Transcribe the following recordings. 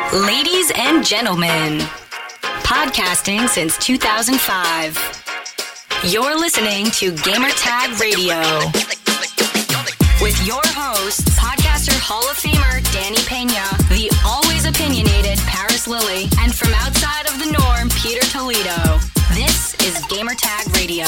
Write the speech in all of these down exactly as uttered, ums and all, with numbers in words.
Ladies and gentlemen, podcasting since two thousand five. You're listening to Gamertag Radio with your hosts, podcaster Hall of Famer Danny Pena, the always opinionated Paris Lilly, and from outside of the norm, Peter Toledo. This is Gamertag Radio.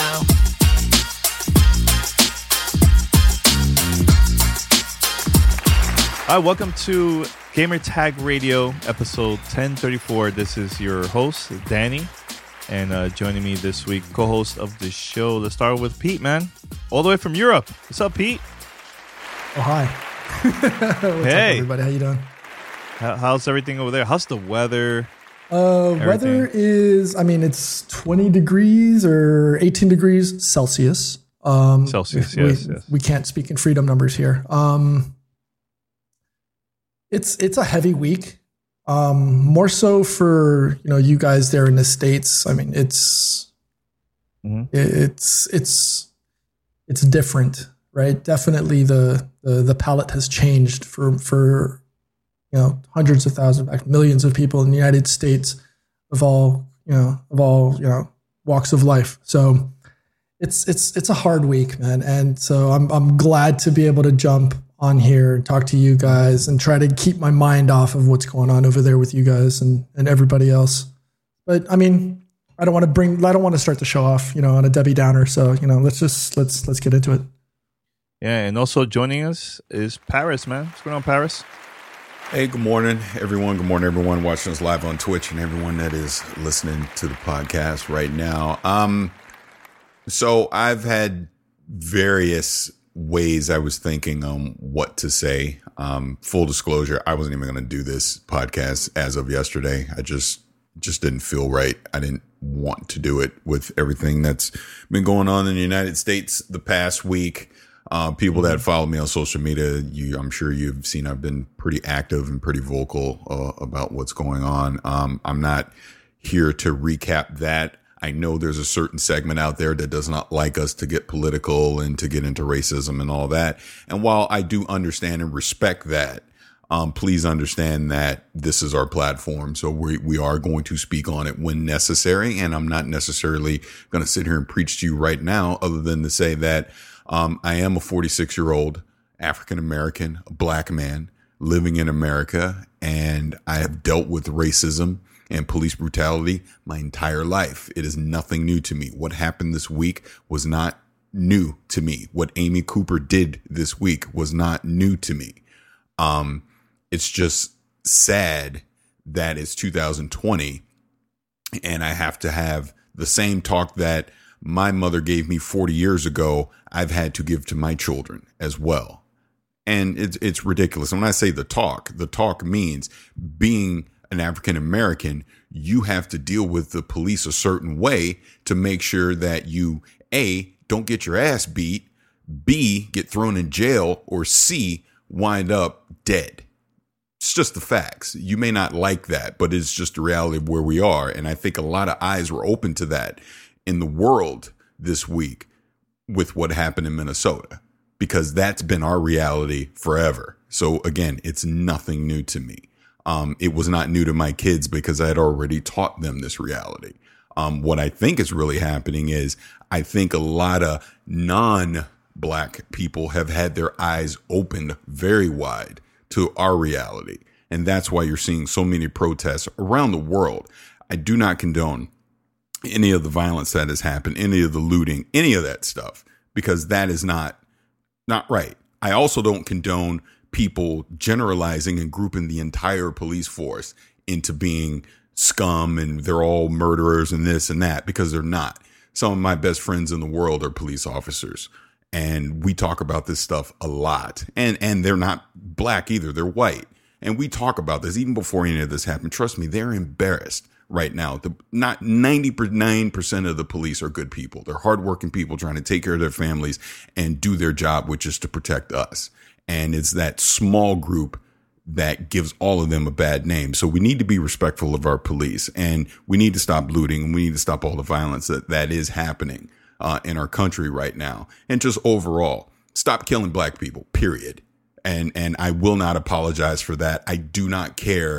Hi, welcome to Gamertag Radio, episode ten thirty-four. This is your host, Danny, and uh, joining me this week, co-host of the show. Let's start with Pete, man, all the way from Europe. What's up, Pete? Oh, hi. What's hey, up, everybody? How you doing? How, how's everything over there? How's the weather? Uh, weather is, I mean, it's twenty degrees or eighteen degrees Celsius. Um, Celsius, we, yes, we, yes. We can't speak in freedom numbers here. Um, it's it's a heavy week. Um, more so for you know you guys there in the States. I mean, it's Mm-hmm. it, it's it's it's different, right? Definitely the the the palette has changed for for. You know, hundreds of thousands, in fact, millions of people in the United States of all, you know, of all, you know, walks of life. So it's it's it's a hard week, man. And so I'm I'm glad to be able to jump on here and talk to you guys and try to keep my mind off of what's going on over there with you guys and, and everybody else. But I mean, I don't want to bring I don't want to start the show off, you know, on a Debbie Downer. So, you know, let's just let's let's get into it. Yeah, and also joining us is Paris, man. What's going on, Paris? Hey, good morning, everyone. Good morning, everyone watching us live on Twitch and everyone that is listening to the podcast right now. Um, so I've had various ways I was thinking on what to say. Um, full disclosure, I wasn't even going to do this podcast as of yesterday. I just just didn't feel right. I didn't want to do it with everything that's been going on in the United States the past week. Uh, people that follow me on social media, you, I'm sure you've seen I've been pretty active and pretty vocal uh, about what's going on. Um, I'm not here to recap that. I know there's a certain segment out there that does not like us to get political and to get into racism and all that. And while I do understand and respect that, um, please understand that this is our platform. So we, we are going to speak on it when necessary. And I'm not necessarily going to sit here and preach to you right now, other than to say that Um, I am a forty-six year old African American, black man living in America, and I have dealt with racism and police brutality my entire life. It is nothing new to me. What happened this week was not new to me. What Amy Cooper did this week was not new to me. Um, it's just sad that it's two thousand twenty and I have to have the same talk that my mother gave me forty years ago, I've had to give to my children as well. And it's it's ridiculous. When I say the talk, the talk means being an African American, you have to deal with the police a certain way to make sure that you, A, don't get your ass beat, B, get thrown in jail, or C, wind up dead. It's just the facts. You may not like that, but it's just the reality of where we are. And I think a lot of eyes were open to that in the world this week with what happened in Minnesota, because that's been our reality forever. So again, it's nothing new to me. Um, it was not new to my kids because I had already taught them this reality. Um, what I think is really happening is I think a lot of non-black people have had their eyes opened very wide to our reality. And that's why you're seeing so many protests around the world. I do not condone any of the violence that has happened, any of the looting, any of that stuff, because that is not, not right. I also don't condone people generalizing and grouping the entire police force into being scum and they're all murderers and this and that, because they're not. Some of my best friends in the world are police officers, and we talk about this stuff a lot. And, and they're not black either. They're white. And we talk about this even before any of this happened. Trust me, they're embarrassed right now. The, not ninety-nine percent of the police are good people. They're hardworking people trying to take care of their families and do their job, which is to protect us. And it's that small group that gives all of them a bad name. So we need to be respectful of our police, and we need to stop looting, and we need to stop all the violence that, that is happening uh, in our country right now. And just overall, stop killing black people, period. And, and I will not apologize for that. I do not care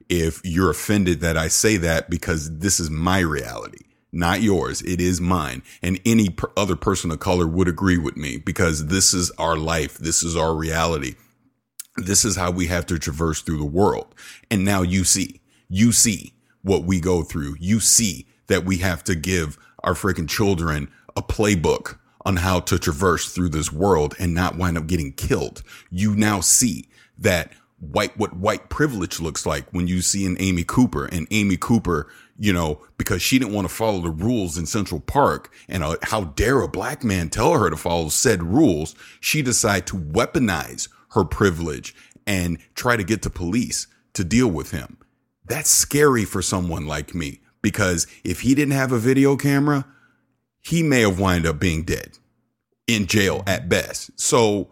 if you're offended that I say that, because this is my reality, not yours. It is mine. And any per- other person of color would agree with me, because this is our life. This is our reality. This is how we have to traverse through the world. And now you see, you see what we go through. You see that we have to give our freaking children a playbook on how to traverse through this world and not wind up getting killed. You now see that white, what white privilege looks like when you see an Amy Cooper, and Amy Cooper, you know, because she didn't want to follow the rules in Central Park, and uh, how dare a black man tell her to follow said rules, she decided to weaponize her privilege and try to get to police to deal with him. That's scary for someone like me, because if he didn't have a video camera, he may have wound up being dead, in jail at best. So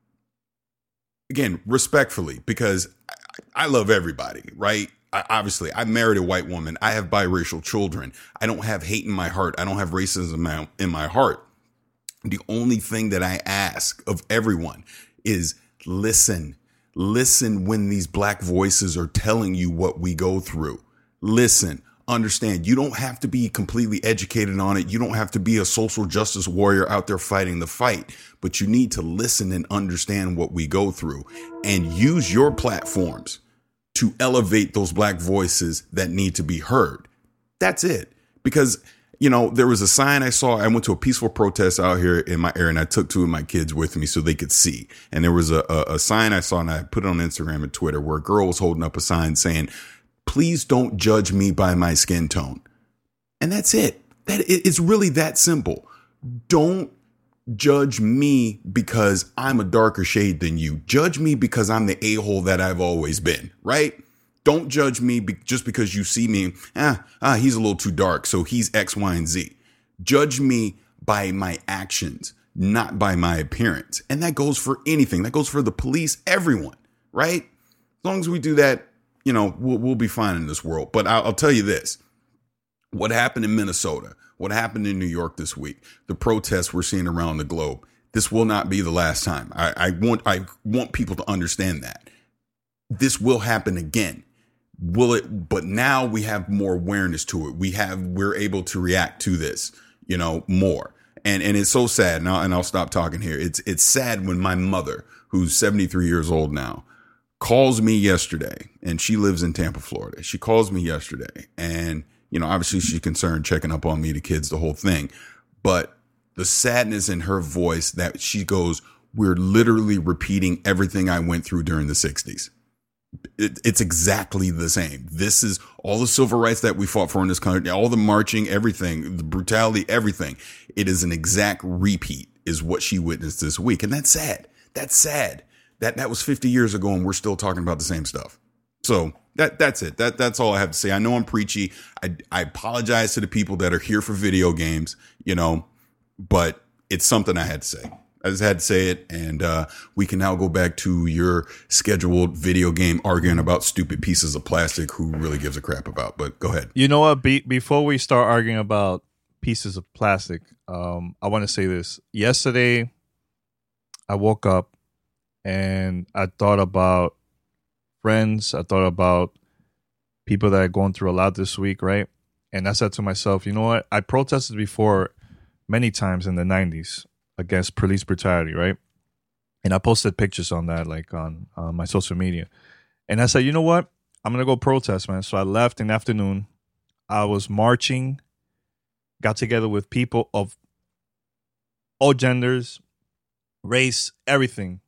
again, respectfully, because I, I love everybody, right? I, obviously, I married a white woman. I have biracial children. I don't have hate in my heart. I don't have racism in my heart. The only thing that I ask of everyone is listen. Listen when these black voices are telling you what we go through. Listen, understand. You don't have to be completely educated on it. You don't have to be a social justice warrior out there fighting the fight, but you need to listen and understand what we go through, and use your platforms to elevate those black voices that need to be heard. That's it. Because, you know, there was a sign I saw. I went to a peaceful protest out here in my area, and I took two of my kids with me so they could see. And there was a, a, a sign I saw, and I put it on Instagram and Twitter, where a girl was holding up a sign saying, "Please don't judge me by my skin tone." And that's it. That it's really that simple. Don't judge me because I'm a darker shade than you. Judge me because I'm the a-hole that I've always been, right? Don't judge me be- just because you see me, ah, ah, he's a little too dark, so he's X, Y, and Z. Judge me by my actions, not by my appearance. And that goes for anything. That goes for the police, everyone, right? As long as we do that, you know, we'll, we'll be fine in this world. But I'll, I'll tell you this. What happened in Minnesota, what happened in New York this week, the protests we're seeing around the globe, this will not be the last time. I, I want I want people to understand that. This will happen again. Will it? But now we have more awareness to it. We have, we're able to react to this, you know, more. And and it's so sad. Now, and I'll stop talking here. It's it's sad when my mother, who's seventy-three years old now, calls me yesterday, and she lives in Tampa, Florida. She calls me yesterday, and, you know, obviously she's concerned, checking up on me, the kids, the whole thing. But the sadness in her voice, that she goes, "We're literally repeating everything I went through during the sixties. It, it's exactly the same. This is all the civil rights that we fought for in this country, all the marching, everything, the brutality, everything. It is an exact repeat, is what she witnessed this week. And that's sad. That's sad. That that was fifty years ago, and we're still talking about the same stuff. So that that's it. That that's all I have to say. I know I'm preachy. I I apologize to the people that are here for video games, you know, but it's something I had to say. I just had to say it, and uh, we can now go back to your scheduled video game arguing about stupid pieces of plastic. Who really gives a crap about? But go ahead. You know what? Be- before we start arguing about pieces of plastic, um, I want to say this. Yesterday, I woke up and I thought about friends. I thought about people that are going through a lot this week, right? And I said to myself, you know what? I protested before many times in the nineties. Against police brutality, right? And I posted pictures on that, like on uh, my social media. And I said, you know what? I'm going to go protest, man. So I left in the afternoon. I was marching, got together with people of all genders, race, everything.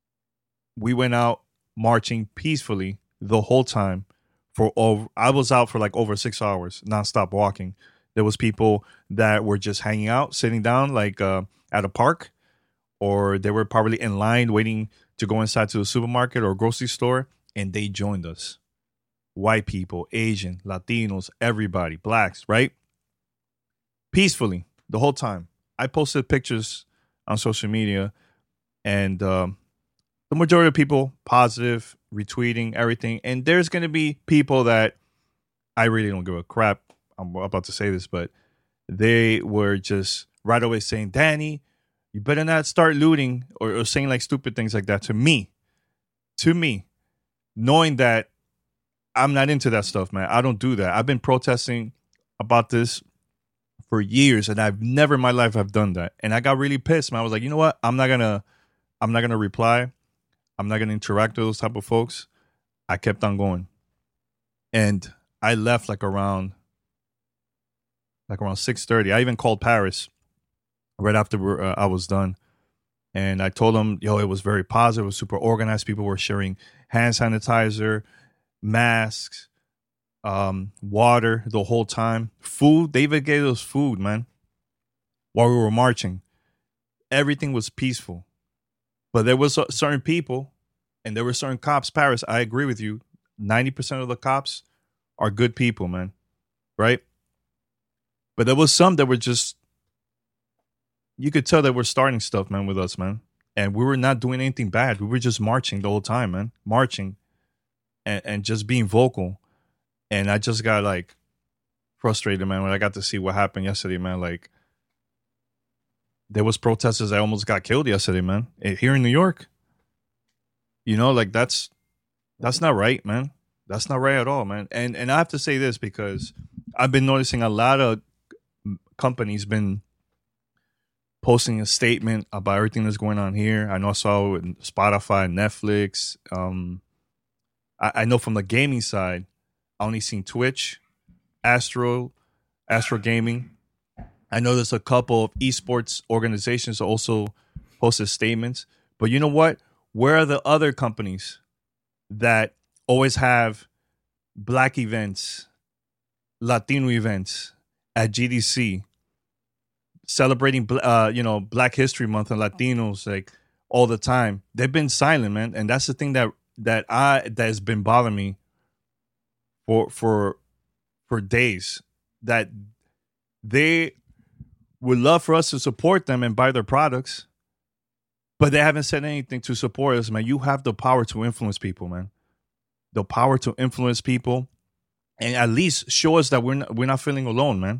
We went out marching peacefully the whole time. For over, I was out for like over six hours, nonstop walking. There was people that were just hanging out, sitting down, like uh, at a park, or they were probably in line waiting to go inside to the supermarket or grocery store, and they joined us. White people, Asian, Latinos, everybody, blacks, right? Peacefully the whole time. I posted pictures on social media, and um, the majority of people positive, retweeting everything. And there's going to be people that I really don't give a crap. I'm about to say this, but they were just right away saying, "Danny, you better not start looting," or, or saying like stupid things like that to me, to me, knowing that I'm not into that stuff, man. I don't do that. I've been protesting about this for years, and I've never in my life have done that. And I got really pissed, man. I was like, you know what? I'm not gonna, I'm not gonna reply. I'm not gonna interact with those type of folks. I kept on going, and I left like around, like around six thirty. I even called Paris right after uh, I was done, and I told them, yo, it was very positive. It was super organized. People were sharing hand sanitizer, masks, um, water the whole time. Food, they even gave us food, man, while we were marching. Everything was peaceful. But there was certain people, and there were certain cops. Paris, I agree with you. ninety percent of the cops are good people, man. Right? But there was some that were just, you could tell they were starting stuff, man, with us, man. And we were not doing anything bad. We were just marching the whole time, man. Marching and, and just being vocal. And I just got, like, frustrated, man, when I got to see what happened yesterday, man. Like, there was protesters that almost got killed yesterday, man. Here in New York. You know, like, that's that's not right, man. That's not right at all, man. And and I have to say this because I've been noticing a lot of companies been posting a statement about everything that's going on here. I know I saw it with Spotify, Netflix. Um, I, I know from the gaming side, I only seen Twitch, Astro, Astro Gaming. I know there's a couple of esports organizations that also posted statements. But you know what? Where are the other companies that always have black events, Latino events at G D C, celebrating, uh, you know, Black History Month and Latinos like all the time? They've been silent, man, and that's the thing that that I that has been bothering me for for for days. That they would love for us to support them and buy their products, but they haven't said anything to support us, man. You have the power to influence people, man. The power to influence people, and at least show us that we're not, we're not feeling alone, man.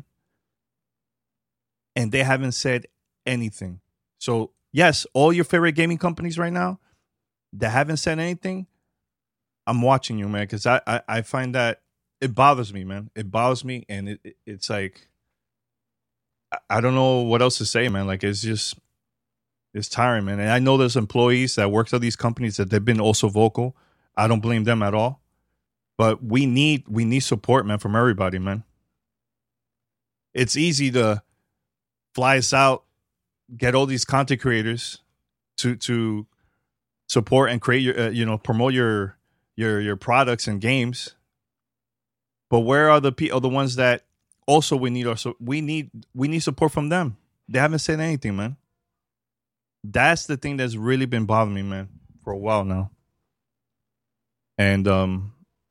And they haven't said anything. So yes, all your favorite gaming companies right now that haven't said anything, I'm watching you, man, because I, I I find that it bothers me, man. It bothers me, and it, it it's like I don't know what else to say, man. Like, it's just, it's tiring, man. And I know there's employees that work at these companies that they've been also vocal. I don't blame them at all. But we need, we need support, man, from everybody, man. It's easy to fly us out, get all these content creators to to support and create your, uh, you know, promote your your your products and games. But where are the people, the ones that also we need our so we need we need support from them? They haven't said anything, man. That's the thing that's really been bothering me, man, for a while now. And um,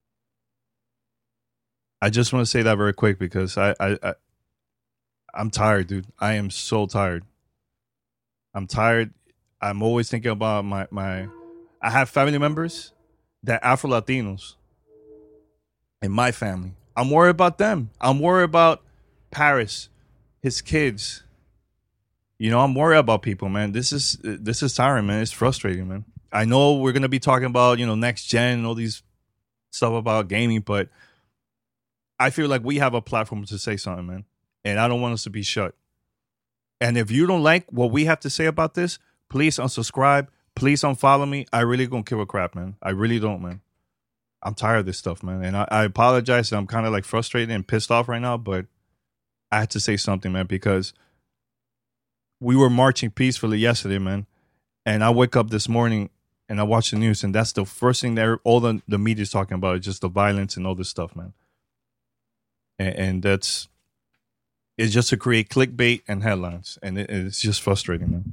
I just want to say that very quick because I, I, I I'm tired, dude. I am so tired. I'm tired. I'm always thinking about my my. I have family members that are Afro Latinos in my family. I'm worried about them. I'm worried about Paris, his kids. You know, I'm worried about people, man. This is this is tiring, man. It's frustrating, man. I know we're gonna be talking about, you know, next gen and all these stuff about gaming, but I feel like we have a platform to say something, man. And I don't want us to be shut. And if you don't like what we have to say about this, please unsubscribe. Please unfollow me. I really don't give a crap, man. I really don't, man. I'm tired of this stuff, man. And I, I apologize. I'm kind of like frustrated and pissed off right now, but I had to say something, man, because we were marching peacefully yesterday, man. And I wake up this morning and I watch the news, and that's the first thing that all the, the media is talking about, is just the violence and all this stuff, man. And, and that's, it's just to create clickbait and headlines. And it, it's just frustrating, man.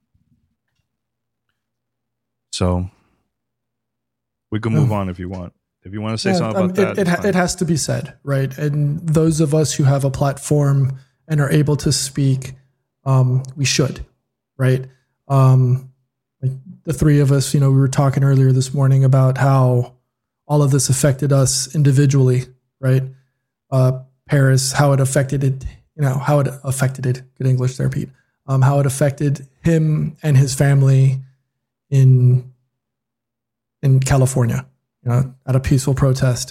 So we can move on if you want. If you want to say yeah, something um, about it, that. It, ha- it has to be said, right? And those of us who have a platform and are able to speak, um, we should, right? Um, like the three of us, you know, we were talking earlier this morning about how all of this affected us individually, right? Uh, Paris, how it affected it, you know, how it affected it, good English there, Pete, um, how it affected him and his family in in California, you know, at a peaceful protest.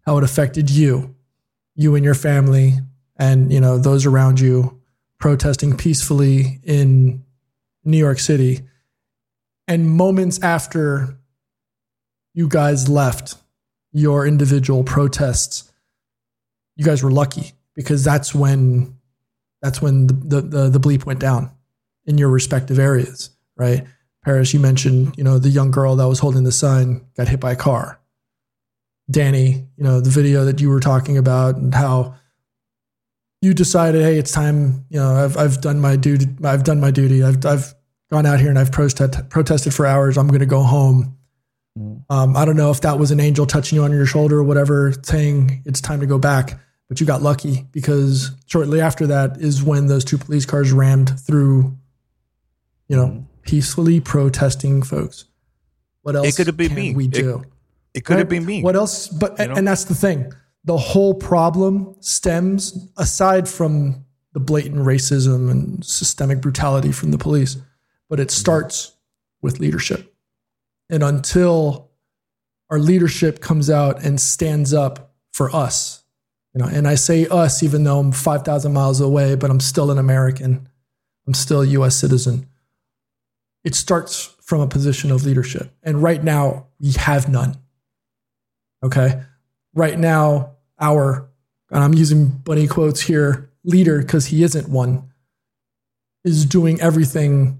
how it affected you, you and your family, and, you know, those around you protesting peacefully in New York City. And moments after you guys left your individual protests, you guys were lucky because that's when that's when the, the, the, the bleep went down in your respective areas, right? Paris, you mentioned, you know, the young girl that was holding the sign got hit by a car. Danny, you know, the video that you were talking about and how you decided, hey, it's time, you know, I've I've done my duty, I've done my duty. I've I've gone out here and I've protest, protested for hours. I'm going to go home. Mm. Um, I don't know if that was an angel touching you on your shoulder or whatever, saying it's time to go back, but you got lucky because shortly after that is when those two police cars rammed through, you know, mm. peacefully protesting folks. What else it could have been can me. we do? It, it could right? have been me. What else? But you and, know? and that's the thing. The whole problem stems, aside from the blatant racism and systemic brutality from the police, but it starts with leadership. And until our leadership comes out and stands up for us, you know, and I say us, even though I'm five thousand miles away, but I'm still an American. I'm still a U S citizen. It starts from a position of leadership. And right now we have none. Okay. Right now, our, and I'm using bunny quotes here, leader, because he isn't one, is doing everything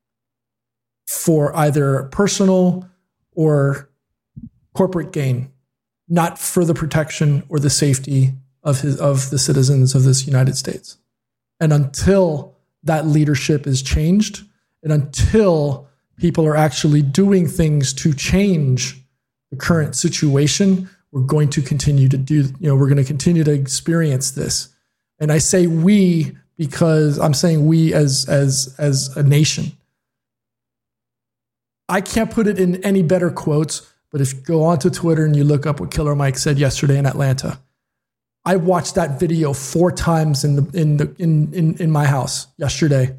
for either personal or corporate gain, not for the protection or the safety of his, of the citizens of this United States. And until that leadership is changed, and until people are actually doing things to change the current situation, we're going to continue to do, you know, we're going to continue to experience this. And I say we because I'm saying we as, as, as a nation. I can't put it in any better quotes, but if you go onto Twitter and you look up what Killer Mike said yesterday in Atlanta, I watched that video four times in the, in the, in, in, in my house yesterday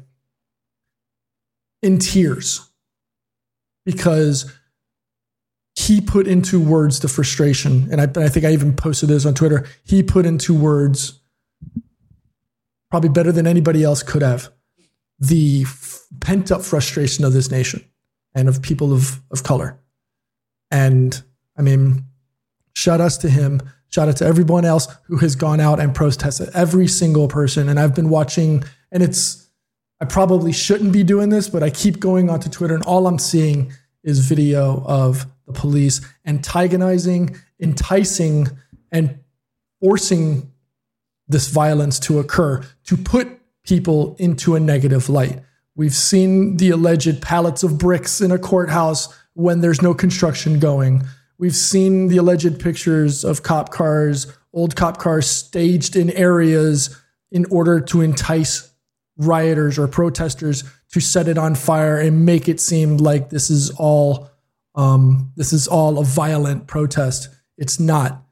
in tears because he put into words the frustration, and I, I think I even posted this on Twitter. He put into words, probably better than anybody else could have, the f- pent-up frustration of this nation and of people of, of color. And I mean, shout outs to him. Shout out to everyone else who has gone out and protested, every single person. And I've been watching, and it's, I probably shouldn't be doing this, but I keep going onto Twitter and all I'm seeing is video of the police antagonizing, enticing, and forcing this violence to occur to put people into a negative light. We've seen the alleged pallets of bricks in a courthouse when there's no construction going. We've seen the alleged pictures of cop cars, old cop cars staged in areas in order to entice rioters or protesters to set it on fire and make it seem like this is all um, this is all a violent protest. It's not.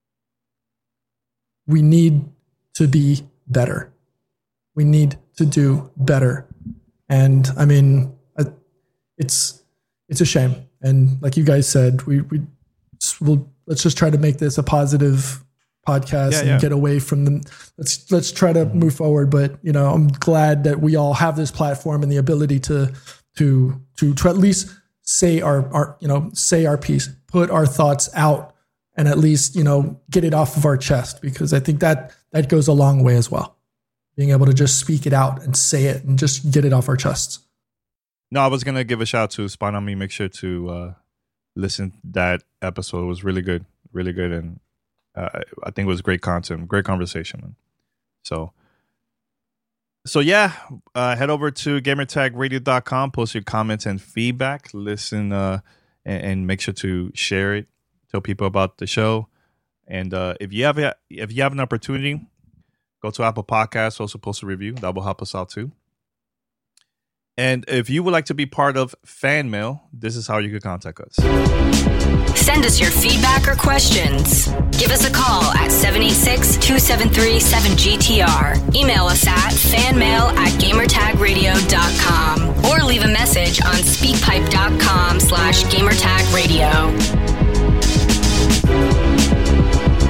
We need to be better. We need to do better. And I mean, it's it's a shame. And like you guys said, we we we'll, let's just try to make this a positive podcast yeah, and yeah. get away from them. Let's let's try to move forward. But you know, I'm glad that we all have this platform and the ability to to to, to at least say our, our you know say our piece, put our thoughts out, and at least you know get it off of our chest, because I think that that goes a long way as well. Being able to just speak it out and say it and just get it off our chests. No, I was gonna give a shout out to Spawn on Me. Make sure to uh, listen to that episode. It was really good, really good, and uh, I think it was great content, great conversation. So, so yeah, uh, head over to gamertag radio dot com. Post your comments and feedback. Listen uh, and, and make sure to share it. Tell people about the show. And uh, if you have a, if you have an opportunity, go to Apple Podcasts. Also post a review. That will help us out too. And if you would like to be part of Fan Mail, this is how you can contact us. Send us your feedback or questions. Give us a call at seven eight six, two seven three, seven G T R. Email us at fanmail at gamertag radio dot com or leave a message on speakpipe dot com slash gamertag radio.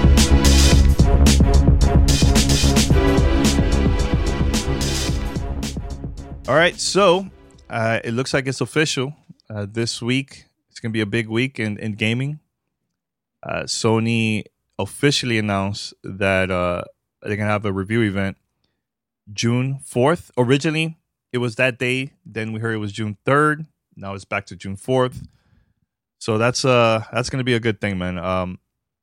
All right, so uh, it looks like it's official. Uh, this week, it's going to be a big week in, in gaming. Uh, Sony officially announced that uh, they're going to have a review event June fourth. Originally, it was that day. Then we heard it was June third. Now it's back to June fourth. So that's uh that's going to be a good thing, man. Um,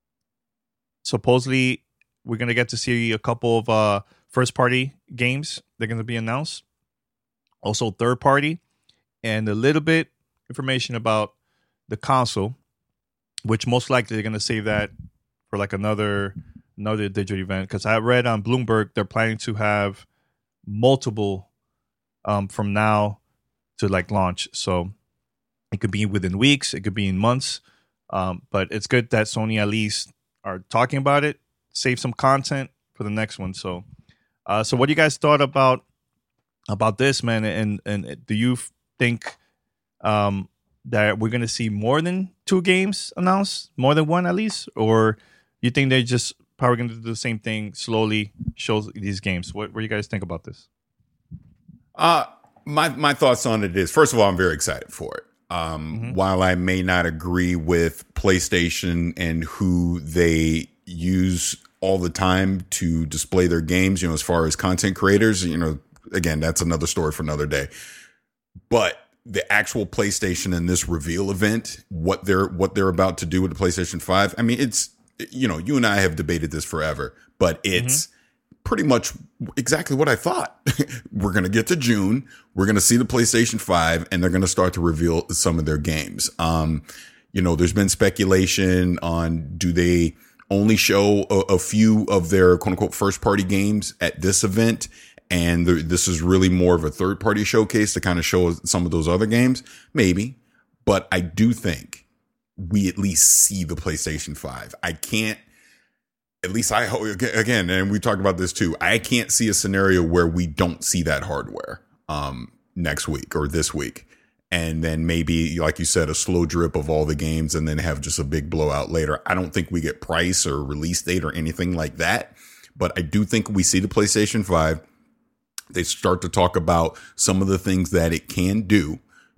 supposedly, we're going to get to see a couple of uh, first-party games. They're going to be announced. Also third party, and a little bit information about the console, which most likely they're going to save that for like another another digital event. Because I read on Bloomberg they're planning to have multiple um, from now to like launch. So it could be within weeks, it could be in months. Um, but it's good that Sony at least are talking about it, save some content for the next one. So, uh, so what do you guys thought about? About this, man, and and do you think um, that we're gonna see more than two games announced, more than one at least, or you think they're just probably gonna do the same thing, slowly show these games? What, what do you guys think about this? Uh my my thoughts on it is, first of all, I'm very excited for it. Um, mm-hmm. While I may not agree with PlayStation and who they use all the time to display their games, you know, as far as content creators, you know. Again, that's another story for another day. But the actual PlayStation and this reveal event, what they're what they're about to do with the PlayStation five, I mean, it's, you know, you and I have debated this forever, but it's mm-hmm. pretty much exactly what I thought. We're going to get to June. We're going to see the PlayStation five, and they're going to start to reveal some of their games. Um, you know, there's been speculation on, do they only show a, a few of their quote unquote first party games at this event? And there, this is really more of a third party showcase to kind of show some of those other games, maybe. But I do think we at least see the PlayStation five. I can't, at least I hope, again, and we talked about this too, I can't see a scenario where we don't see that hardware um, next week or this week. And then maybe, like you said, a slow drip of all the games and then have just a big blowout later. I don't think we get price or release date or anything like that. But I do think we see the PlayStation five. They start to talk about some of the things that it can do,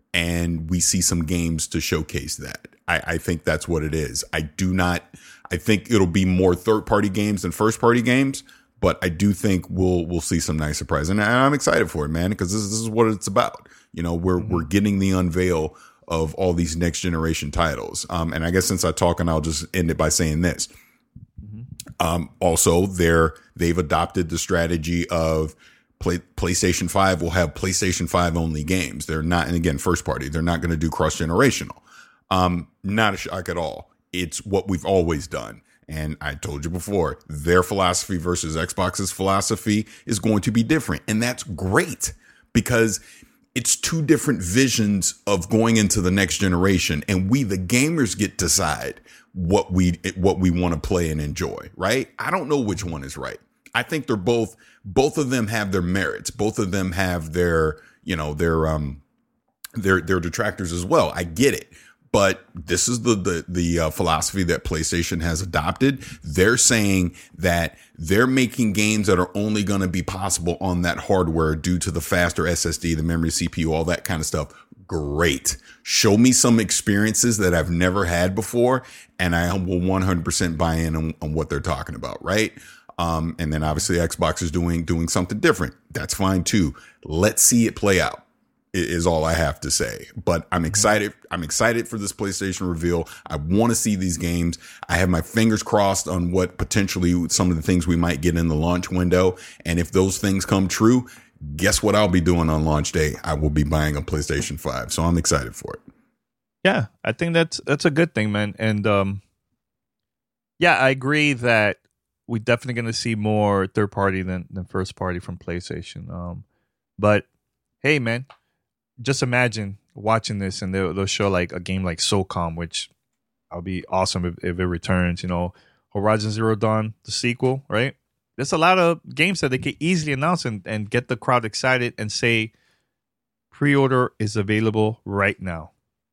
and we see some games to showcase that. I, I think that's what it is. I do not, I think it'll be more third party games than first party games, but I do think we'll, we'll see some nice surprises. And I'm excited for it, man, because this, this is what it's about. You know, we're, mm-hmm. we're getting the unveil of all these next generation titles. Um, and I guess since I talk, and I'll just end it by saying this. Mm-hmm. Um, also they're, they've adopted the strategy of, Play, PlayStation five will have PlayStation five only games. They're not, and again, first party. They're not going to do cross generational. Um, not a shock at all. It's what we've always done. And I told you before, their philosophy versus Xbox's philosophy is going to be different. And that's great because it's two different visions of going into the next generation. And we, the gamers, get to decide what we, what we want to play and enjoy, right? I don't know which one is right. I think they're both, both of them have their merits. Both of them have their, you know, their, um, their, their detractors as well. I get it. But this is the, the, the uh, philosophy that PlayStation has adopted. They're saying that they're making games that are only going to be possible on that hardware due to the faster S S D, the memory, C P U, all that kind of stuff. Great. Show me some experiences that I've never had before, and I will one hundred percent buy in on, on what they're talking about, right? Um, and then obviously Xbox is doing, doing something different. That's fine too. Let's see it play out is all I have to say. But I'm excited. I'm excited for this PlayStation reveal. I want to see these games. I have my fingers crossed on what potentially some of the things we might get in the launch window. And if those things come true, guess what I'll be doing on launch day? I will be buying a PlayStation five. So I'm excited for it. Yeah, I think that's, that's a good thing, man. And, um, yeah, I agree that we're definitely going to see more third party than, than first party from PlayStation. Um, but hey, man, just imagine watching this and they'll, they'll show like a game like SOCOM, which I'll be awesome if, if it returns. You know, Horizon Zero Dawn, the sequel, right? There's a lot of games that they can easily announce and, and get the crowd excited and say pre-order is available right now.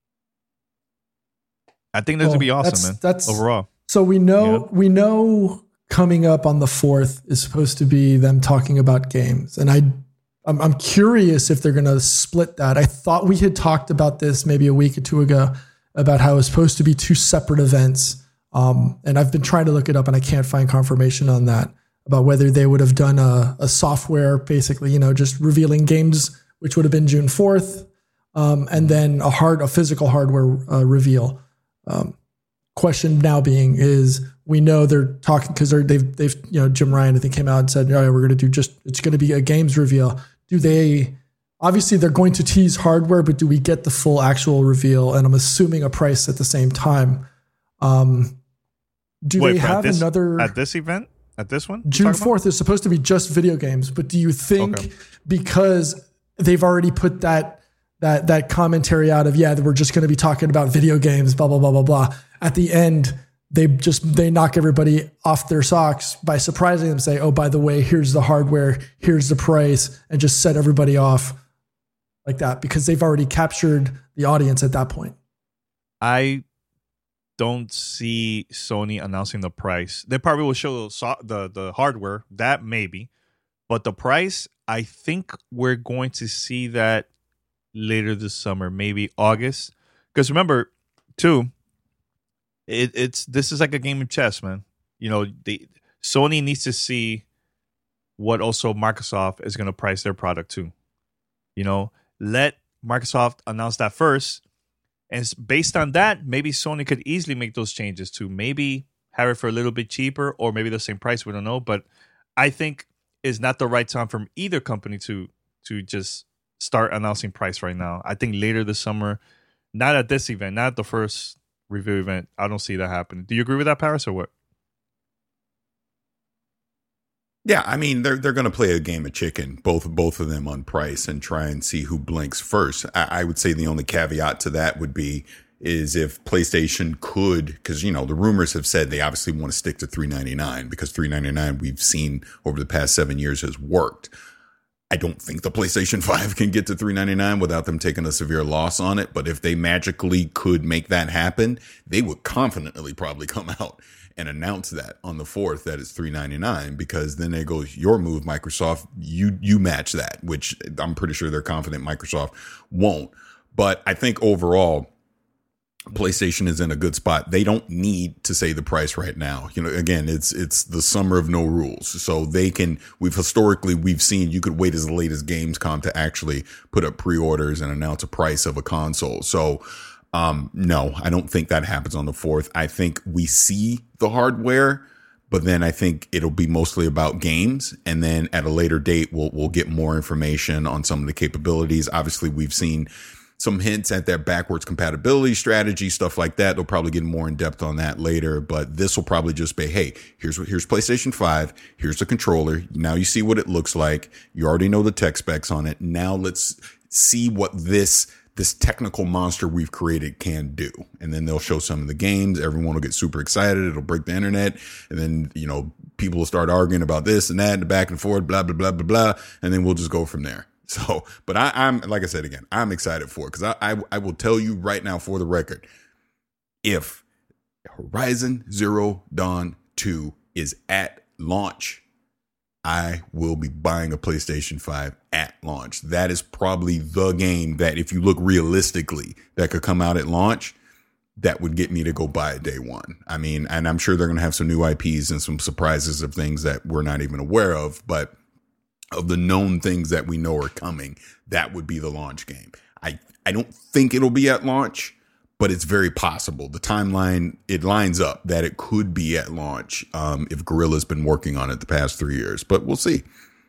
I think that would well, be awesome, that's, man. That's overall. So we know yeah. we know coming up on the fourth is supposed to be them talking about games, and I I'm, I'm curious if they're going to split that. I thought we had talked about this maybe a week or two ago about how it was supposed to be two separate events. Um, and I've been trying to look it up and I can't find confirmation on that about whether they would have done a, a software, basically, you know, just revealing games, which would have been June fourth. Um, and then a hard, a physical hardware uh, reveal. Um, question now being is we know they're talking because they're, they've, they've, you know, Jim Ryan, I think came out and said, oh, yeah, we're going to do just, it's going to be a games reveal. Do they, obviously they're going to tease hardware, but do we get the full actual reveal? And I'm assuming a price at the same time. Um, do Wait, they have this, another at this event? At this one? June fourth is supposed to be just video games, but do you think okay. because they've already put that that that commentary out of, yeah, that we're just going to be talking about video games, blah, blah, blah, blah, blah. At the end, they just, they knock everybody off their socks by surprising them, say, oh, by the way, here's the hardware, here's the price, and just set everybody off like that because they've already captured the audience at that point. I don't see Sony announcing the price. They probably will show the, the hardware, that maybe. But the price, I think we're going to see that later this summer, maybe August. Because remember, too, it, it's this is like a game of chess, man. You know, the Sony needs to see what also Microsoft is going to price their product to. You know, let Microsoft announce that first. And based on that, maybe Sony could easily make those changes to maybe have it for a little bit cheaper or maybe the same price. We don't know. But I think it's not the right time from either company to to just start announcing price right now. I think later this summer, not at this event, not at the first review event. I don't see that happening. Do you agree with that, Paris, or what? Yeah, I mean, they're they're going to play a game of chicken, both both of them on price, and try and see who blinks first. I, I would say the only caveat to that would be is if PlayStation could, because, you know, the rumors have said they obviously want to stick to three ninety-nine because three ninety-nine we've seen over the past seven years has worked. I don't think the PlayStation five can get to three ninety-nine without them taking a severe loss on it. But if they magically could make that happen, they would confidently probably come out and announce that on the fourth that it's three ninety-nine, because then they go, your move, Microsoft, you you match that, which I'm pretty sure they're confident Microsoft won't. But I think overall, PlayStation is in a good spot. They don't need to say the price right now. You know, again, it's it's the summer of no rules. So they can, we've historically, we've seen you could wait as late as Gamescom to actually put up pre-orders and announce a price of a console. So um, no, I don't think that happens on the fourth. I think we see the hardware, but then I think it'll be mostly about games. And then at a later date, we'll we'll get more information on some of the capabilities. Obviously, we've seen some hints at their backwards compatibility strategy, stuff like that. They'll probably get more in depth on that later, but this will probably just be, hey, here's what, here's PlayStation five. Here's the controller. Now you see what it looks like. You already know the tech specs on it. Now let's see what this, this technical monster we've created can do. And then they'll show some of the games. Everyone will get super excited. It'll break the internet. And then, you know, people will start arguing about this and that and the back and forth, blah, blah, blah, blah, blah. And then we'll just go from there. So, but I, I'm, like I said, again, I'm excited for it because I, I, I will tell you right now for the record, if Horizon Zero Dawn two is at launch, I will be buying a PlayStation five at launch. That is probably the game that, if you look realistically, that could come out at launch, that would get me to go buy it day one. I mean, and I'm sure they're going to have some new I Ps and some surprises of things that we're not even aware of, but of the known things that we know are coming, that would be the launch game. I, I don't think it'll be at launch, but it's very possible. The timeline, it lines up that it could be at launch um, if Guerrilla's been working on it the past three years, but we'll see.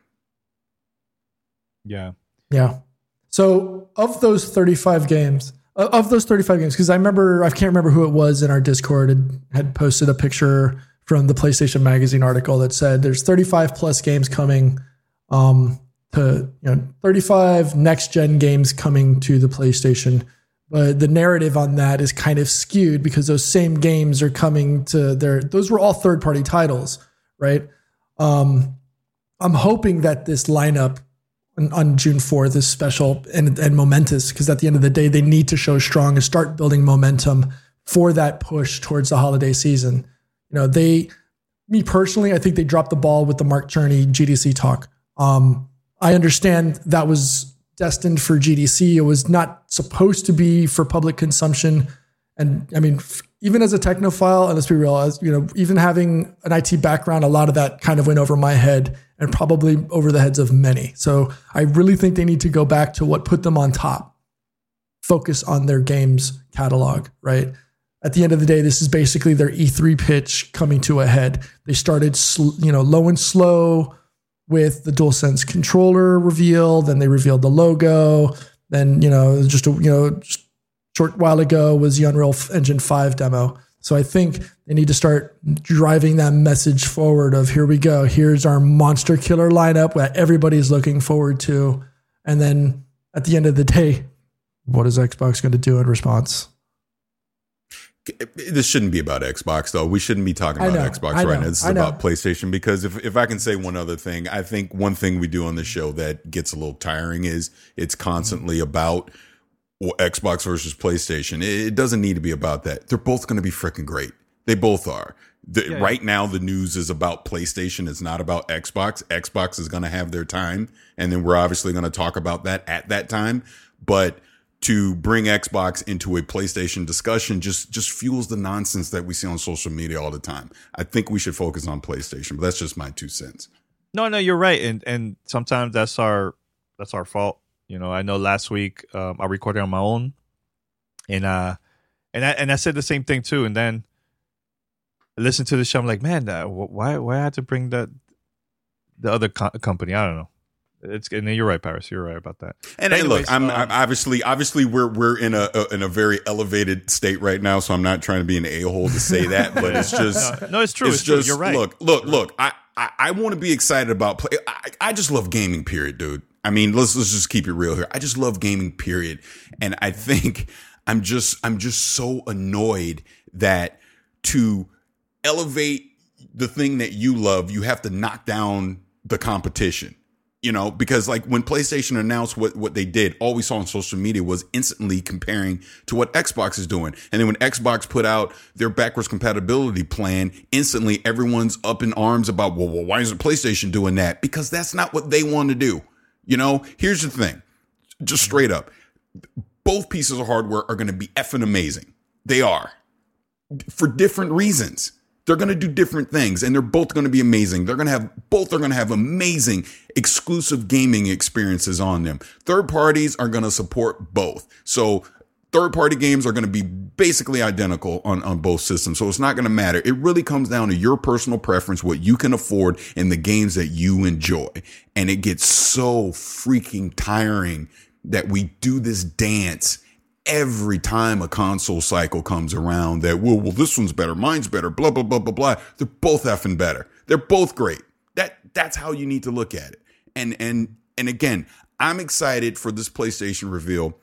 Yeah. Yeah. So of those thirty-five games, of those thirty-five games, because I remember, I can't remember who it was in our Discord had, had posted a picture from the PlayStation Magazine article that said there's thirty-five plus games coming um, to, you know, thirty-five next gen games coming to the PlayStation. But the narrative on that is kind of skewed because those same games are coming to their, those were all third party titles, right? Um, I'm hoping that this lineup on, on June fourth is special and, and momentous, because at the end of the day, they need to show strong and start building momentum for that push towards the holiday season. You know, they, me personally, I think they dropped the ball with the Mark Cherney G D C talk. Um, I understand that was destined for G D C. It was not supposed to be for public consumption. And I mean, even as a technophile, and let's be real, as you know, even having an I T background, a lot of that kind of went over my head and probably over the heads of many. So I really think they need to go back to what put them on top. Focus on their games catalog, right? At the end of the day, this is basically their E three pitch coming to a head. They started, sl- you know, low and slow with the DualSense controller reveal. Then they revealed the logo. Then, you know, just a you know, just short while ago was the Unreal Engine five demo. So I think they need to start driving that message forward of here we go. Here's our monster killer lineup that everybody's looking forward to. And then at the end of the day, what is Xbox going to do in response? This shouldn't be about Xbox, though. We shouldn't be talking about Xbox right now. This is about PlayStation, because if, if I can say one other thing, I think one thing we do on the show that gets a little tiring is it's constantly about Xbox versus PlayStation. It doesn't need to be about that. They're both going to be freaking great. They both are. The, yeah, right yeah. now, the news is about PlayStation. It's not about Xbox. Xbox is going to have their time, and then we're obviously going to talk about that at that time. But to bring Xbox into a PlayStation discussion just just fuels the nonsense that we see on social media all the time. I think we should focus on PlayStation, but that's just my two cents. No, no, you're right, and and sometimes that's our that's our fault. You know, I know last week um, I recorded on my own, and uh, and I and I said the same thing too, and then I listened to the show. I'm like, man, uh, why why I had to bring that the other co- company? I don't know. It's and you're right, Paris. You're right about that. And hey, look, I'm, um, I'm obviously, obviously, we're we're in a, a in a very elevated state right now, so I'm not trying to be an a-hole to say that, but it's just no, no it's true. It's, it's just true. You're right. Look, look, look. I I, I want to be excited about play. I, I just love gaming. Period, dude. I mean, let's let's just keep it real here. I just love gaming. Period. And I think I'm just I'm just so annoyed that to elevate the thing that you love, you have to knock down the competition. You know, because like when PlayStation announced what, what they did, all we saw on social media was instantly comparing to what Xbox is doing. And then when Xbox put out their backwards compatibility plan, instantly everyone's up in arms about, well, well why isn't PlayStation doing that? Because that's not what they want to do. You know, here's the thing, just straight up. Both pieces of hardware are going to be effing amazing. They are, for different reasons. They're going to do different things, and they're both going to be amazing. They're going to have both are going to have amazing exclusive gaming experiences on them. Third parties are going to support both. So third party games are going to be basically identical on, on both systems. So it's not going to matter. It really comes down to your personal preference, what you can afford and the games that you enjoy. And it gets so freaking tiring that we do this dance every time a console cycle comes around that, well, well, this one's better, mine's better, blah, blah, blah, blah, blah. They're both effing better. They're both great. That that's how you need to look at it. And and and again, I'm excited for this PlayStation reveal.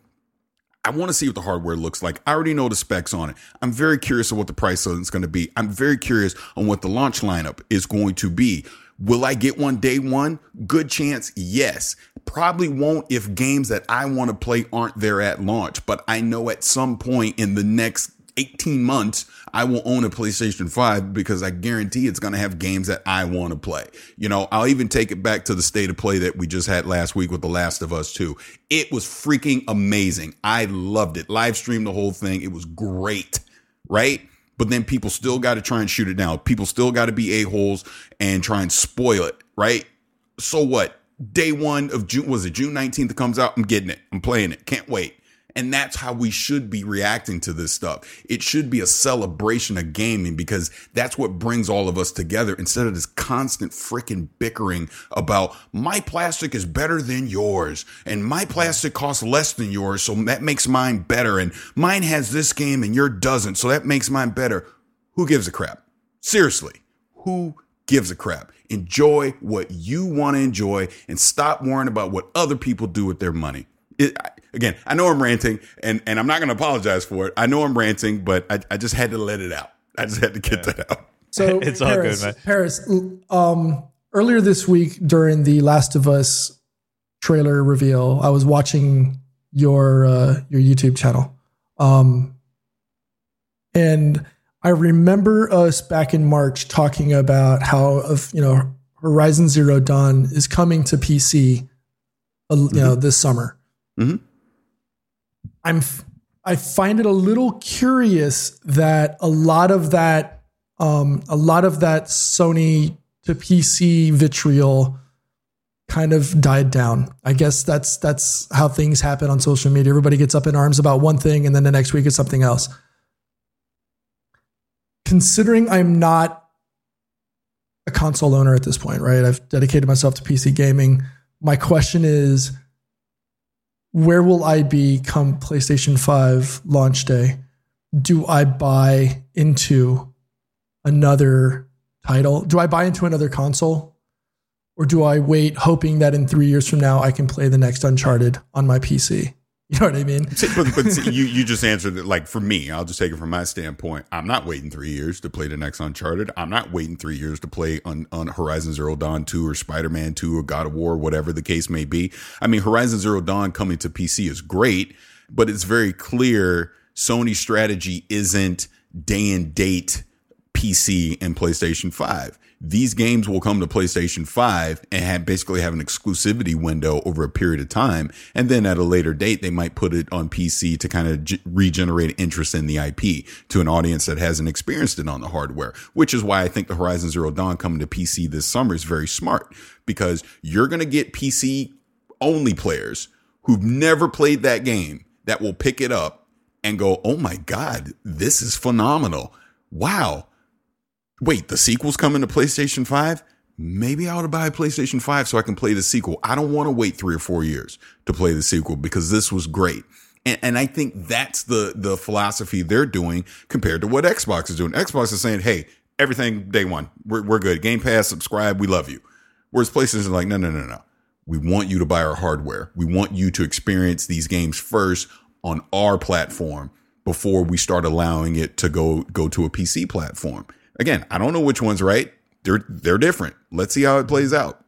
I want to see what the hardware looks like. I already know the specs on it. I'm very curious of what the price is going to be. I'm very curious on what the launch lineup is going to be. Will I get one day one? Good chance, yes. Probably won't if games that I want to play aren't there at launch. But I know at some point in the next eighteen months, I will own a PlayStation five because I guarantee it's going to have games that I want to play. You know, I'll even take it back to the state of play that we just had last week with The Last of Us two. It was freaking amazing. I loved it. Live streamed the whole thing. It was great, right? But then people still got to try and shoot it down. People still got to be a-holes and try and spoil it, right? So what? Day one of June, was it June nineteenth it comes out? I'm getting it. I'm playing it. Can't wait. And that's how we should be reacting to this stuff. It should be a celebration of gaming because that's what brings all of us together instead of this constant freaking bickering about my plastic is better than yours and my plastic costs less than yours. So that makes mine better. And mine has this game and yours doesn't. So that makes mine better. Who gives a crap? Seriously, who gives a crap? Enjoy what you want to enjoy and stop worrying about what other people do with their money. It, I, again, I know I'm ranting and, and I'm not going to apologize for it. I know I'm ranting, but I, I just had to let it out. I just had to get yeah. that out. So it's Paris, all good, man. Paris, um, earlier this week during the Last of Us trailer reveal, I was watching your, uh, your YouTube channel. Um, and I remember us back in March talking about how, of, you know, Horizon Zero Dawn is coming to P C uh, you mm-hmm. know, this summer. Mm-hmm. I'm, f- I find it a little curious that a lot of that, um, a lot of that Sony to P C vitriol kind of died down. I guess that's that's how things happen on social media. Everybody gets up in arms about one thing, and then the next week it's something else. Considering I'm not a console owner at this point, right? I've dedicated myself to P C gaming. My question is, where will I be come PlayStation five launch day? Do I buy into another title? Do I buy into another console? Or do I wait hoping that in three years from now I can play the next Uncharted on my P C? You know what I mean? but but see, you, you just answered it. Like, for me, I'll just take it from my standpoint. I'm not waiting three years to play the next Uncharted. I'm not waiting three years to play on, on Horizon Zero Dawn two or Spider-Man two or God of War, whatever the case may be. I mean, Horizon Zero Dawn coming to P C is great, but it's very clear Sony's strategy isn't day and date P C and PlayStation five. These games will come to PlayStation five and have basically have an exclusivity window over a period of time. And then at a later date, they might put it on P C to kind of g- regenerate interest in the I P to an audience that hasn't experienced it on the hardware, which is why I think the Horizon Zero Dawn coming to P C this summer is very smart, because you're going to get P C only players who've never played that game that will pick it up and go, oh my God, this is phenomenal. Wow. Wait, the sequel's coming to PlayStation five? Maybe I ought to buy a PlayStation five so I can play the sequel. I don't want to wait three or four years to play the sequel because this was great. And, and I think that's the, the philosophy they're doing compared to what Xbox is doing. Xbox is saying, hey, everything day one, we're, we're good. Game Pass, subscribe, we love you. Whereas PlayStation is like, no, no, no, no. We want you to buy our hardware. We want you to experience these games first on our platform before we start allowing it to go, go to a P C platform. Again, I don't know which one's right. They're they're different. Let's see how it plays out.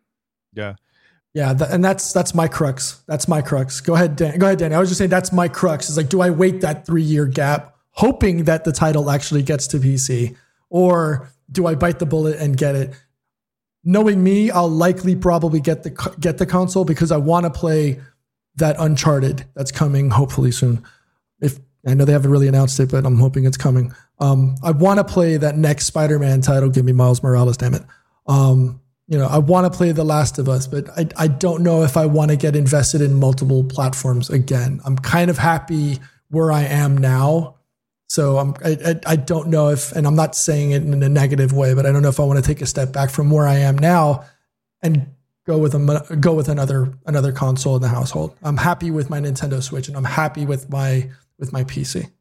Yeah, yeah, th- and that's that's my crux. That's my crux. Go ahead, Dan. Go ahead, Danny. I was just saying that's my crux. It's like, do I wait that three year gap, hoping that the title actually gets to P C, or do I bite the bullet and get it? Knowing me, I'll likely probably get the get the console because I want to play that Uncharted that's coming hopefully soon. If I know they haven't really announced it, but I'm hoping it's coming. Um, I want to play that next Spider-Man title. Give me Miles Morales, damn it. Um, you know, I want to play The Last of Us, but I, I don't know if I want to get invested in multiple platforms again. I'm kind of happy where I am now. So I'm, I, I, I don't know if, and I'm not saying it in a negative way, but I don't know if I want to take a step back from where I am now and go with a, go with another, another console in the household. I'm happy with my Nintendo Switch and I'm happy with my, with my P C.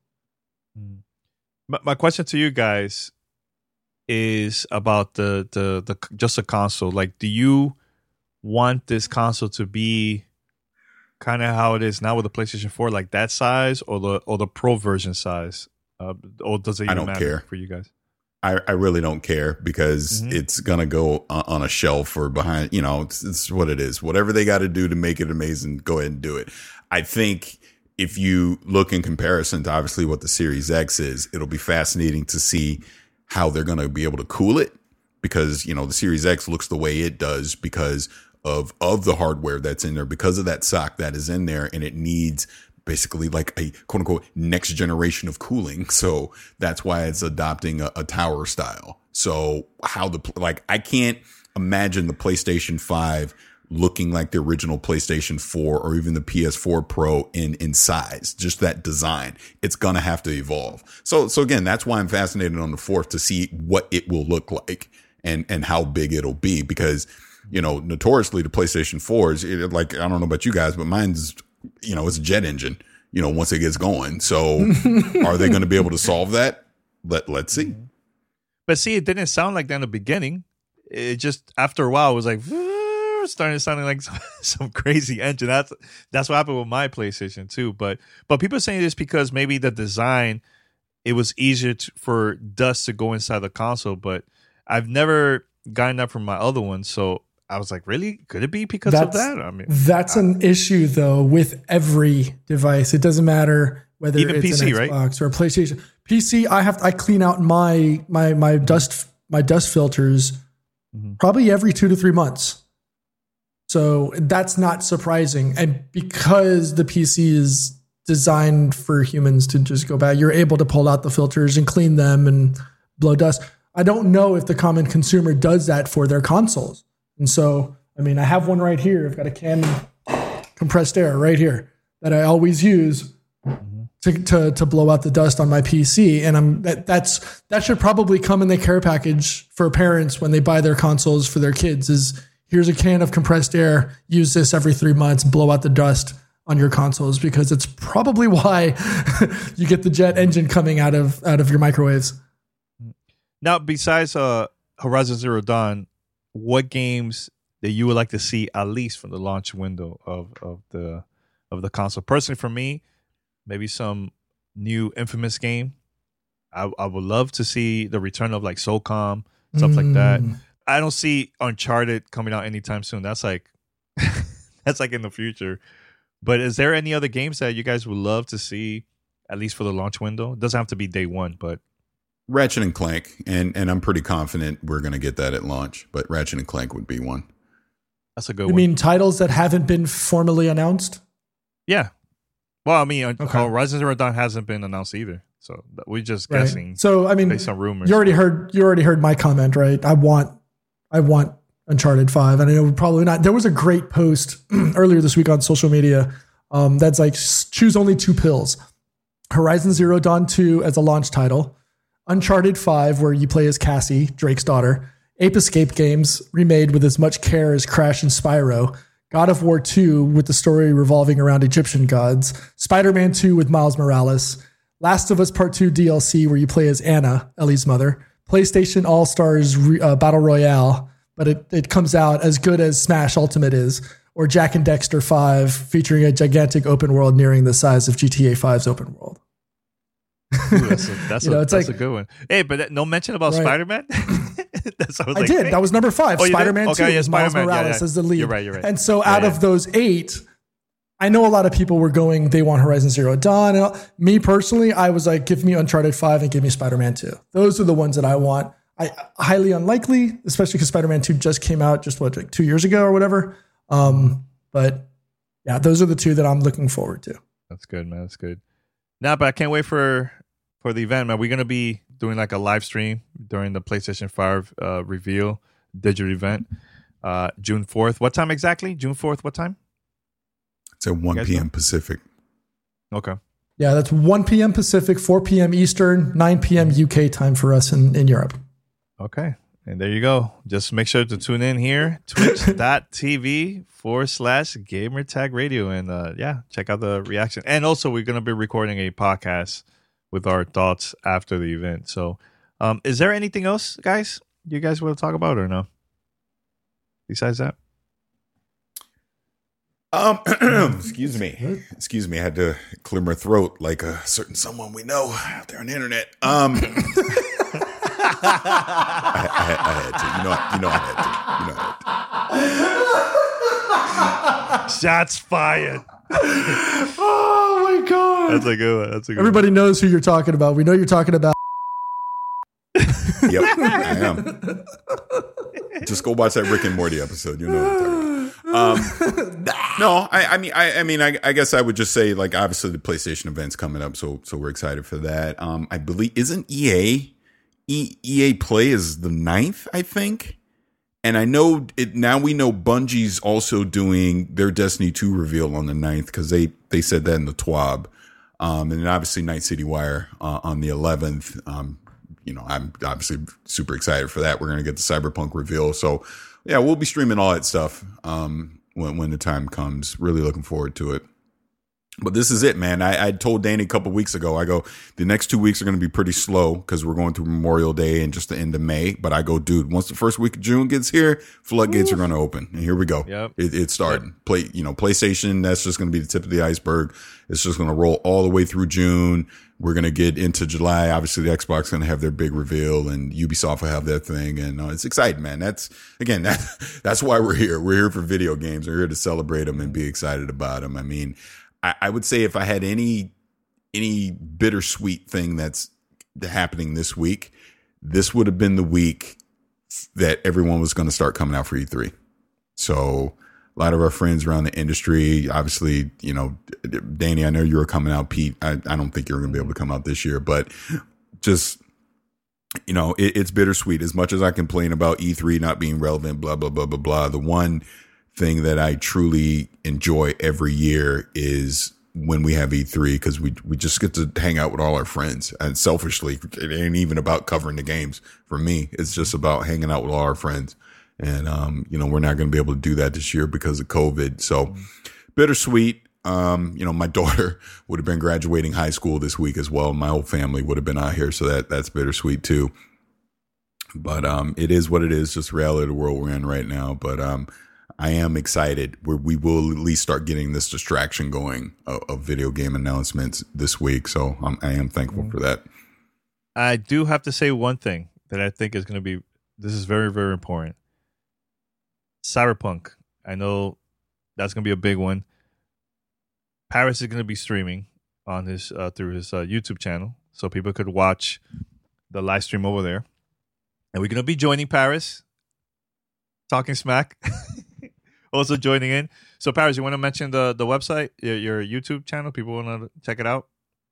My question to you guys is about the, the the just a console. Like, do you want this console to be kind of how it is now with the PlayStation four, like that size, or the or the Pro version size? Uh, or does it even I don't matter care. for you guys? I, I really don't care because mm-hmm. it's gonna go on a shelf or behind. You know, it's, it's what it is. Whatever they got to do to make it amazing, go ahead and do it. I think. If you look in comparison to obviously what the Series X is, it'll be fascinating to see how they're going to be able to cool it, because, you know, the Series X looks the way it does because of, of the hardware that's in there, because of that sock that is in there, and it needs basically like a quote unquote next generation of cooling. So that's why it's adopting a, a tower style. So how the, like, I can't imagine the PlayStation five looking like the original PlayStation four or even the P S four Pro in, in size, just that design. It's going to have to evolve. So, so again, that's why I'm fascinated on the fourth to see what it will look like and, and how big it'll be, because, you know, notoriously the PlayStation four is it, like, I don't know about you guys, but mine's, you know, it's a jet engine, you know, once it gets going. So are they going to be able to solve that? Let, let's see. But see, it didn't sound like that in the beginning. It just, after a while, it was like, started sounding like some, some crazy engine. That's that's what happened with my PlayStation too. But but people are saying this because maybe the design, it was easier to, for dust to go inside the console. But I've never gotten that from my other one, so I was like, really? Could it be because that's, of that? I mean, that's I, an issue though with every device. It doesn't matter whether even it's P C, an Xbox right? or a PlayStation. P C, I have I clean out my my my dust my dust filters mm-hmm. probably every two to three months. So that's not surprising. And because the P C is designed for humans to just go back, you're able to pull out the filters and clean them and blow dust. I don't know if the common consumer does that for their consoles. And so, I mean, I have one right here. I've got a Canon compressed air right here that I always use to, to, to blow out the dust on my P C. And I'm that that's that should probably come in the care package for parents when they buy their consoles for their kids is here's a can of compressed air, use this every three months, blow out the dust on your consoles, because it's probably why you get the jet engine coming out of out of your microwaves. Now, besides uh, Horizon Zero Dawn, what games that you would like to see at least from the launch window of, of the of the console? Personally, for me, maybe some new Infamous game. I, I would love to see the return of like SOCOM, stuff mm. like that. I don't see Uncharted coming out anytime soon. That's like that's like in the future. But is there any other games that you guys would love to see, at least for the launch window? It doesn't have to be day one, but Ratchet and Clank, and and I'm pretty confident we're going to get that at launch. But Ratchet and Clank would be one. That's a good you one. You mean titles that haven't been formally announced? Yeah. Well, I mean, okay. Horizon Zero Dawn hasn't been announced either, so we're just right. guessing. So I mean, based on rumors. You already heard. You already heard my comment, right? I want, I want Uncharted five, and I know probably not. There was a great post earlier this week on social media. Um, that's like choose only two pills: Horizon Zero Dawn two as a launch title, Uncharted five, where you play as Cassie, Drake's daughter, Ape Escape games remade with as much care as Crash and Spyro, God of War two with the story revolving around Egyptian gods, Spider-Man two with Miles Morales, Last of Us Part two D L C where you play as Anna, Ellie's mother, PlayStation All-Stars uh, Battle Royale, but it, it comes out as good as Smash Ultimate is, or Jack and Dexter five featuring a gigantic open world nearing the size of G T A five's open world. Ooh, that's a, that's, a, know, that's like, a good one. Hey, but that, no mention about right. Spider-Man? that's, I was I like, did. hey. That was number five. Oh, Spider-Man okay, two yeah, is Miles Spider-Man, Morales yeah, yeah. as the lead. You're right, you're right. And so yeah, out yeah. of those eight, I know a lot of people were going, they want Horizon Zero Dawn. And me personally, I was like, give me Uncharted five and give me Spider-Man two. Those are the ones that I want. I highly unlikely, especially because Spider-Man two just came out just what, like two years ago or whatever. Um, but yeah, those are the two that I'm looking forward to. That's good, man. That's good. Nah, but I can't wait for for the event, man. We're gonna be doing like a live stream during the PlayStation five uh, reveal digital event, uh, June fourth. What time exactly? June fourth. What time? It's at one p.m. Pacific. Okay. Yeah, that's one p.m. Pacific, four p.m. Eastern, nine p.m. U K time for us in, in Europe. Okay. And there you go. Just make sure to tune in here, twitch.tv forward slash gamer tag radio. And uh, yeah, check out the reaction. And also, we're going to be recording a podcast with our thoughts after the event. So um, is there anything else, guys, you guys want to talk about or no? Besides that? Um, excuse me. Excuse me. I had to clear my throat like a certain someone we know out there on the internet. Um, I, I, I had to. You know, you know I had to. You know I had to. Shots fired. Oh my God. That's a good one. That's a good Everybody one. knows who you're talking about. We know you're talking about. Yep, I am. Just go watch that Rick and Morty episode. You know what I'm talking about. Um, no, I, I mean, I, I mean, I, I guess I would just say, like, obviously the PlayStation event's coming up, so so we're excited for that. Um, I believe isn't E A E, EA Play is the ninth, I think, and I know it now. We know Bungie's also doing their Destiny two reveal on the ninth because they they said that in the T W A B, um, and then obviously Night City Wire uh, on the eleventh. Um, you know, I'm obviously super excited for that. We're gonna get the Cyberpunk reveal, so. Yeah, we'll be streaming all that stuff um, when when the time comes. Really looking forward to it. But this is it, man. I, I told Danny a couple weeks ago, I go, the next two weeks are going to be pretty slow because we're going through Memorial Day and just the end of May. But I go, dude, once the first week of June gets here, floodgates Ooh. are going to open. And here we go. Yep. It, it's starting. Yep. Play, you know, PlayStation, that's just going to be the tip of the iceberg. It's just going to roll all the way through June. We're going to get into July. Obviously, the Xbox is going to have their big reveal and Ubisoft will have their thing. And uh, it's exciting, man. That's, again, that, that's why we're here. We're here for video games. We're here to celebrate them and be excited about them. I mean, I, I would say if I had any, any bittersweet thing that's happening this week, this would have been the week that everyone was going to start coming out for E three. So a lot of our friends around the industry. Obviously, you know, Danny, I know you were coming out. Pete, I, I don't think you're going to be able to come out this year, but just, you know, it, it's bittersweet. As much as I complain about E three not being relevant, blah, blah, blah, blah, blah. The one thing that I truly enjoy every year is when we have E three, because we we just get to hang out with all our friends. And selfishly, it ain't even about covering the games. For me, it's just about hanging out with all our friends. And, um, you know, we're not going to be able to do that this year because of COVID. So mm-hmm. bittersweet. Um, you know, my daughter would have been graduating high school this week as well. My whole family would have been out here. So that that's bittersweet, too. But um, it is what it is, just reality of the world we're in right now. But um I am excited where we will at least start getting this distraction going of, of video game announcements this week. So I'm, I am thankful mm-hmm. for that. I do have to say one thing that I think is going to be, this is very, very important. Cyberpunk. I know that's going to be a big one. Paris is going to be streaming on his, uh, through his uh, YouTube channel. So people could watch the live stream over there. And we're going to be joining Paris, talking smack. Also joining in. So, Paris, you want to mention the, the website, your, your YouTube channel? People want to check it out?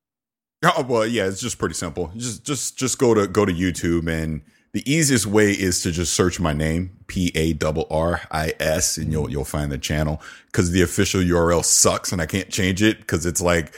Oh, well, yeah, it's just pretty simple. Just just just go to go to YouTube, and the easiest way is to just search my name, P A R R I S, and you'll you'll find the channel, because the official U R L sucks and I can't change it because it's like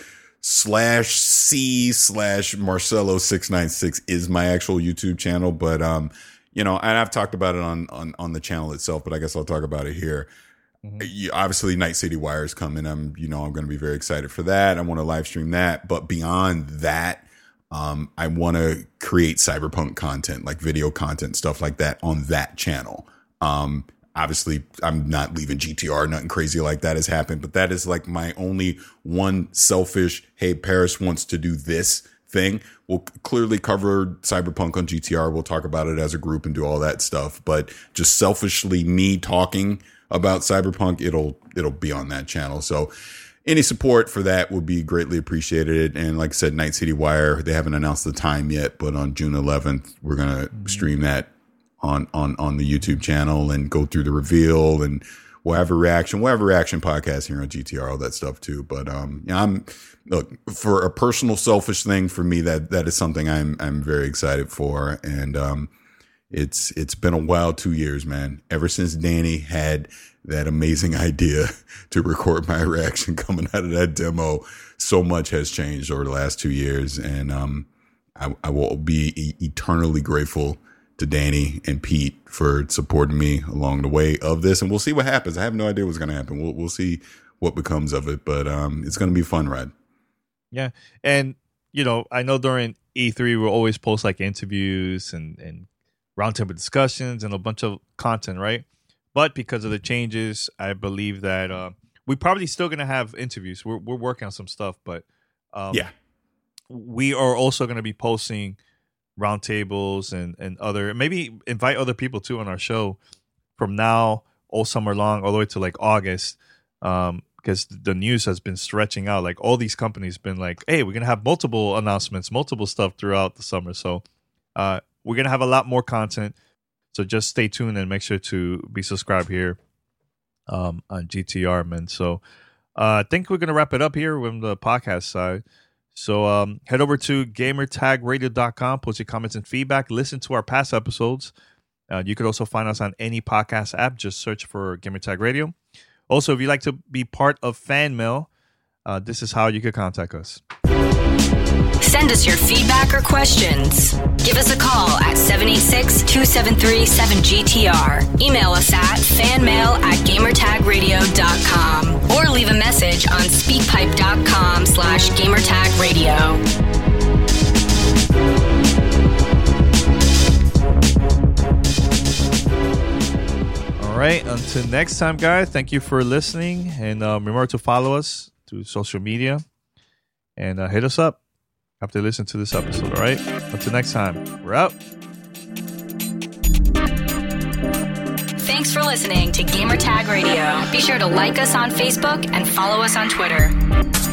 slash C slash Marcelo six nine six is my actual YouTube channel. But, um, you know, and I've talked about it on, on, on the channel itself, but I guess I'll talk about it here. Mm-hmm. Obviously, Night City Wire is coming. I'm, you know, I'm going to be very excited for that. I want to live stream that. But beyond that, um, I want to create cyberpunk content, like video content, stuff like that on that channel. Um, obviously, I'm not leaving G T R. Nothing crazy like that has happened. But that is like my only one selfish, hey, Paris wants to do this thing. We'll clearly cover cyberpunk on G T R. We'll talk about it as a group and do all that stuff. But just selfishly, me talking about cyberpunk, it'll it'll be on that channel. So any support for that would be greatly appreciated. And like I said, Night City Wire, they haven't announced the time yet, but on June eleventh, we're gonna mm-hmm. stream that on on on the YouTube channel and go through the reveal, and we'll have a reaction. We'll have a reaction podcast here on G T R, all that stuff too. But um, yeah, I'm look for a personal, selfish thing for me. That that is something I'm I'm very excited for, and um. It's it's been a wild two years, man. Ever since Danny had that amazing idea to record my reaction coming out of that demo, so much has changed over the last two years. And um, I, I will be e- eternally grateful to Danny and Pete for supporting me along the way of this. And we'll see what happens. I have no idea what's going to happen. We'll we'll see what becomes of it. But um, it's going to be a fun ride. Yeah. And, you know, I know during E three, we'll always post like interviews and, and roundtable discussions and a bunch of content, right? But because of the changes, I believe that uh, we're probably still going to have interviews. We're we're working on some stuff, but um, yeah, we are also going to be posting roundtables and and other, maybe invite other people too on our show from now all summer long, all the way to like August, um, because the news has been stretching out. Like all these companies been like, hey, we're going to have multiple announcements, multiple stuff throughout the summer. So uh, we're going to have a lot more content. So just stay tuned and make sure to be subscribed here um, on G T R, man. So uh, I think we're going to wrap it up here with the podcast side. So um, head over to gamer tag radio dot com, post your comments and feedback. Listen to our past episodes. Uh, you could also find us on any podcast app. Just search for Gamertag Radio. Also, if you'd like to be part of Fan Mail, uh, this is how you could contact us. Send us your feedback or questions. Give us a call at seven eight six, two seven three, seven G T R. Email us at fanmail at gamertag radio dot com or leave a message on speakpipe.com slash gamertagradio. All right, until next time, guys, thank you for listening. And um, remember to follow us through social media and uh, hit us up after you listen to this episode, all right? Until next time, we're out. Thanks for listening to Gamertag Radio. Be sure to like us on Facebook and follow us on Twitter.